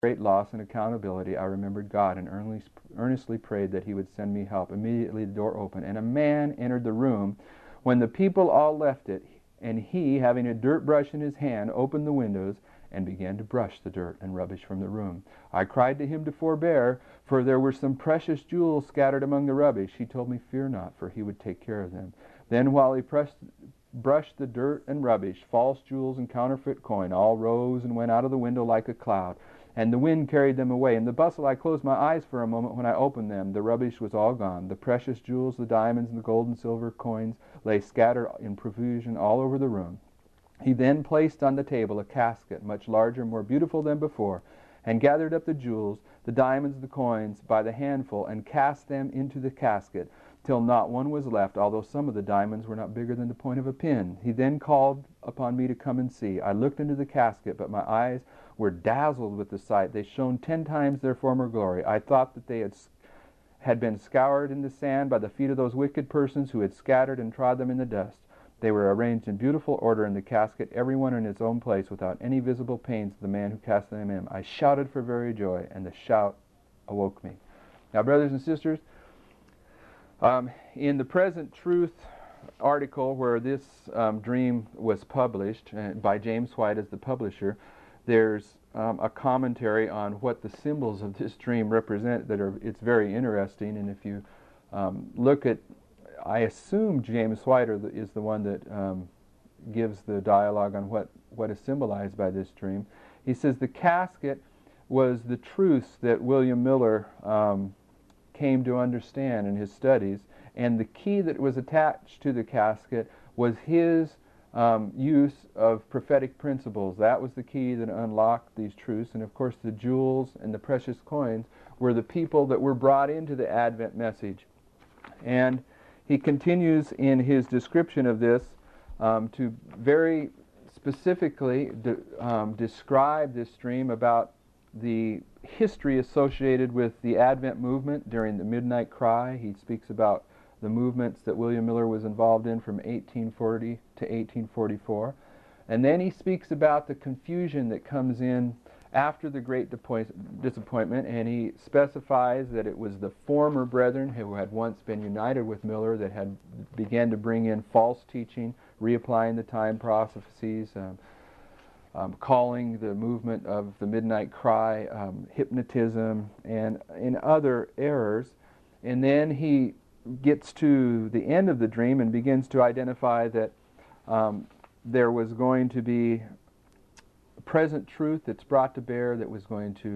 great loss and accountability, I remembered God and earnestly prayed that He would send me help. Immediately the door opened, and a man entered the room. When the people all left it, and he, having a dirt brush in his hand, opened the windows and began to brush the dirt and rubbish from the room. I cried to him to forbear, for there were some precious jewels scattered among the rubbish. He told me, fear not, for he would take care of them. Then while he brushed the dirt and rubbish, false jewels and counterfeit coin all rose and went out of the window like a cloud, and the wind carried them away. In the bustle I closed my eyes for a moment. When I opened them, the rubbish was all gone. The precious jewels, the diamonds, and the gold and silver coins lay scattered in profusion all over the room. He then placed on the table a casket, much larger, more beautiful than before, and gathered up the jewels, the diamonds, the coins, by the handful, and cast them into the casket, till not one was left, although some of the diamonds were not bigger than the point of a pin. He then called upon me to come and see. I looked into the casket, but my eyes were dazzled with the sight. They shone 10 times their former glory. I thought that they had been scoured in the sand by the feet of those wicked persons who had scattered and trod them in the dust. They were arranged in beautiful order in the casket, every one in its own place, without any visible pains to the man who cast them in. I shouted for very joy, and the shout awoke me. Now, brothers and sisters, in the Present Truth article where this dream was published by James White as the publisher, there's a commentary on what the symbols of this dream represent. It's very interesting, and if you look at, I assume James White is the one that gives the dialogue on what is symbolized by this dream. He says the casket was the truths that William Miller came to understand in his studies, and the key that was attached to the casket was his use of prophetic principles. That was the key that unlocked these truths. And of course the jewels and the precious coins were the people that were brought into the Advent message. And he continues in his description of this to very specifically describe this dream about the history associated with the Advent movement during the Midnight Cry. He speaks about the movements that William Miller was involved in from 1840 to 1844. And then he speaks about the confusion that comes in after the Great Disappointment, and he specifies that it was the former brethren who had once been united with Miller that had began to bring in false teaching, reapplying the time prophecies, calling the movement of the Midnight Cry hypnotism, and in other errors. And then he gets to the end of the dream and begins to identify that there was going to be a present truth that's brought to bear that was going to